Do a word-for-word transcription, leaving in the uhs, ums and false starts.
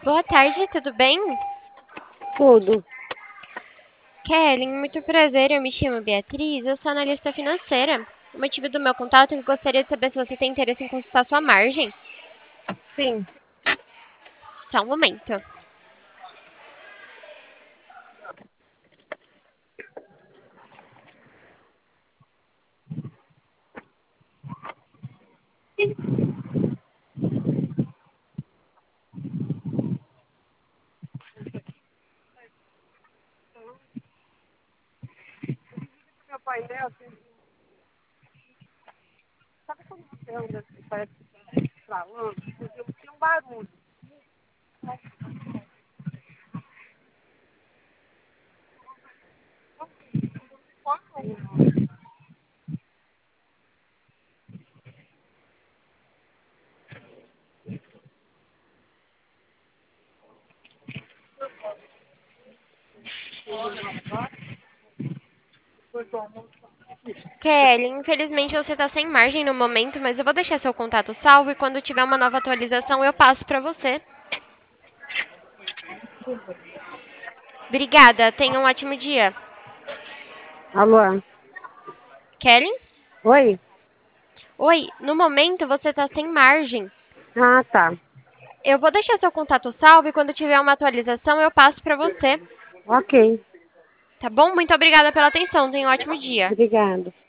Boa tarde, tudo bem? Tudo. Kelly, muito prazer, eu me chamo Beatriz, eu sou analista financeira. O motivo do meu contato é que eu gostaria de saber se você tem interesse em consultar sua margem. Sim. Só um momento. Meu painel, sabe quando você anda assim, parece que está falando? Tem um barulho. Kelly, infelizmente você está sem margem no momento, mas eu vou deixar seu contato salvo e quando tiver uma nova atualização eu passo para você. Obrigada, tenha um ótimo dia. Alô? Kelly? Oi? Oi, no momento você está sem margem. Ah, tá. Eu vou deixar seu contato salvo e quando tiver uma atualização eu passo para você. Ok. Tá bom? Muito obrigada pela atenção. Tenha um ótimo dia. Obrigada.